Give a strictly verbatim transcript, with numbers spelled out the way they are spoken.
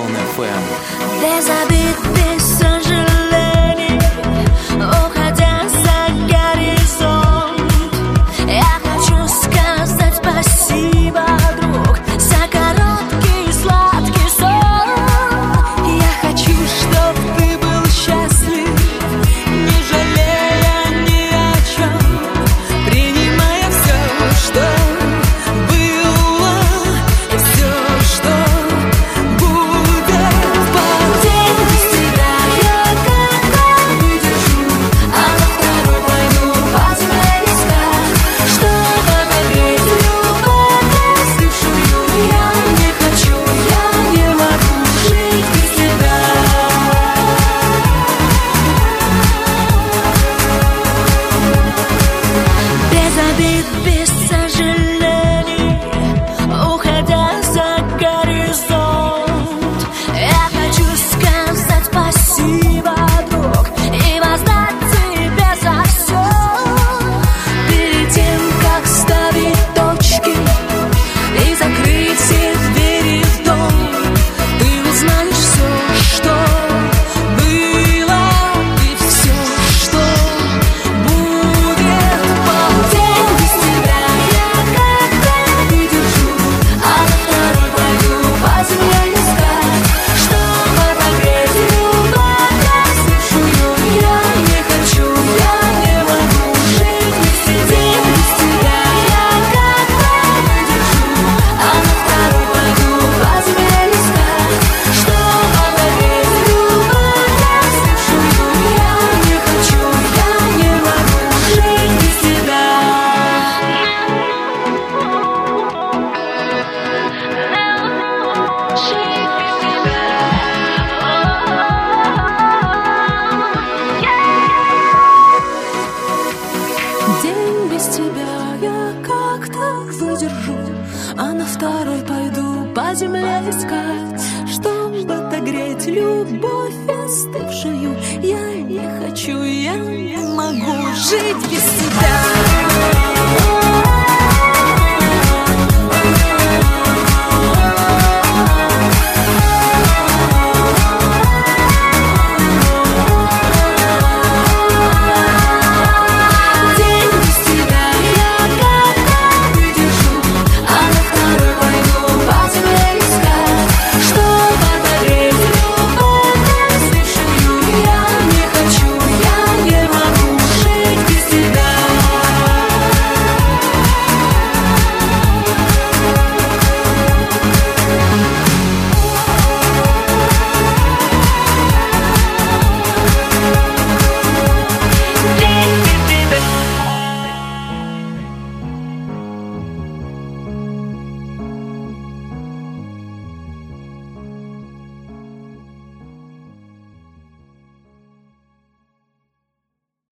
Зон эф эм. Без обид, без сожалений, уходя за горизонт, я хочу сказать спасибо, друг, за короткий сладкий сон. Я хочу, чтоб ты был счастлив, не жалея ни о чем, принимая все, что было, все, что будет. В день без тебя я как-то выдержу, а на второй пойду по земле искать, чтобы отогреть любовь остывшую. Я не хочу, я не могу жить без тебя. Без обид, без сожалений, уходя за горизонт, я хочу сказать спасибо, друг, и воздать тебе за все. Перед тем, как ставить точки и закрыть все двери в дом, ты узнаешь все, что было, и все, что будет. Полдень без тебя я как-то выдержу, а на второй пойду по земле искать, чтобы отогреть любовь остывшую. Я не хочу, я не могу жить без тебя. Без тебя я как-то выдержу, а на второй пойду по земле искать, чтобы отогреть любовь остывшую. Я не хочу, я не могу жить без тебя. День без тебя я как-то выдержу, а на второй пойду по земле искать, чтобы отогреть любовь остывшую. Я не хочу, я не могу жить без тебя.